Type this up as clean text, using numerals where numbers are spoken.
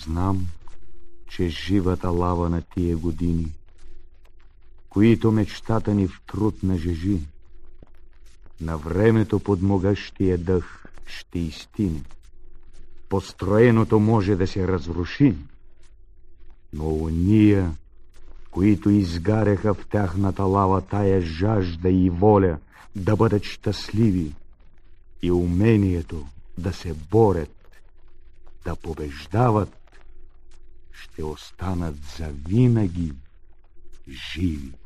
Знам, че живата лава на тия години, които мечтата ни в труд нажежи, на времето под могъщия дъх ще изтине. Построеното може да се разруши, но уния, които изгаряха в тяхната лава тая жажда и воля да бъдат щастливи и умението да се борят, да побеждават, ще останат завинаги живи.